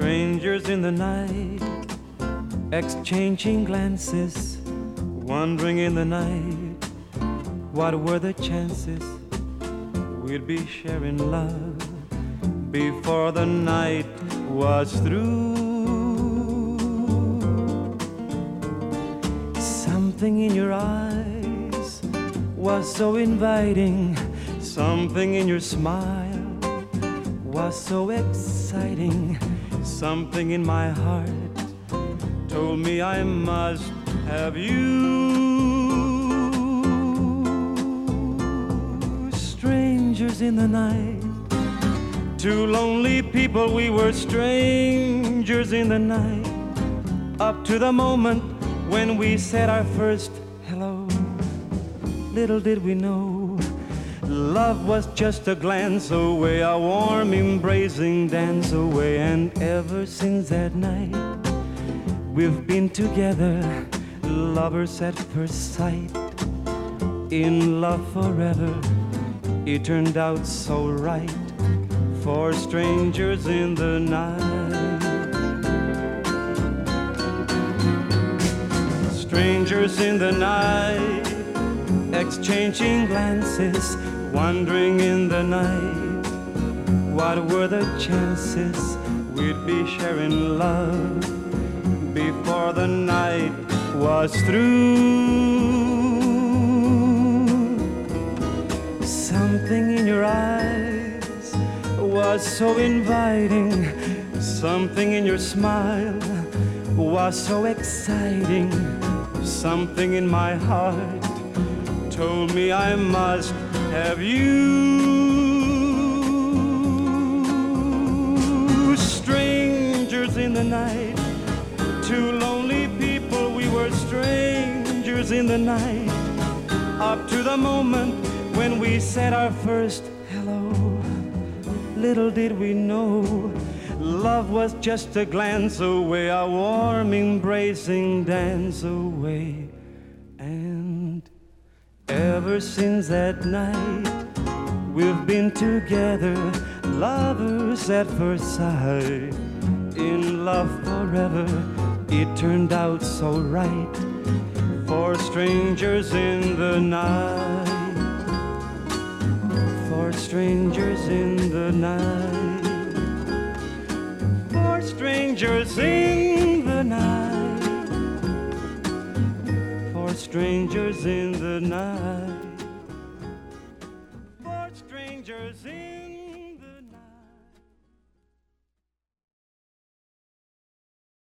Strangers in the night, exchanging glances, wandering in the night. What were the chances we'd be sharing love before the night was through? Something in your eyes was so inviting, something in your smile was so exciting, something in my heart told me I must have you. Strangers in the night, two lonely people, we were strangers in the night, up to the moment when we said our first hello. Little did we know, love was just a glance away, a warm embracing dance away. And ever since that night, we've been together, lovers at first sight, in love forever. It turned out so right for strangers in the night. Strangers in the night, exchanging glances, wandering in the night. What were the chances we'd be sharing love before the night was through? Something in your eyes was so inviting, something in your smile was so exciting, something in my heart told me I must have you. Strangers in the night, two lonely people, we were strangers in the night, up to the moment when we said our first hello. Little did we know, love was just a glance away, a warm embracing dance away. And ever since that night, we've been together, lovers at first sight, in love forever. It turned out so right for strangers in the night. For strangers in the night, for strangers in the night, for strangers in the night, for strangers in